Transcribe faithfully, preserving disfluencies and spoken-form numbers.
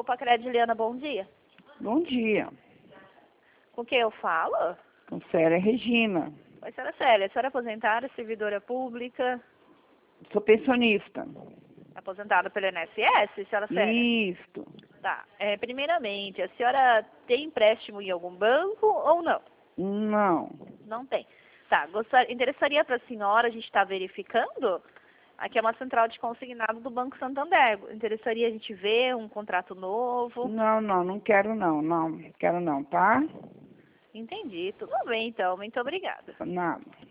Pacred Juliana, bom dia. Bom dia. Com quem eu falo? Com Célia Regina. Oi, senhora Célia. A senhora é aposentada, servidora pública? Sou pensionista. Aposentada pelo I N S S, senhora Célia? Isto. Tá. É, primeiramente, a senhora tem empréstimo em algum banco ou não? Não. Não tem. Tá. Gostar, interessaria para a senhora, a gente está verificando? Aqui é uma central de consignado do Banco Santander. Interessaria a gente ver um contrato novo? Não, não, não quero não, não. Quero não, tá? Entendi. Tudo bem, então. Muito obrigada. Nada.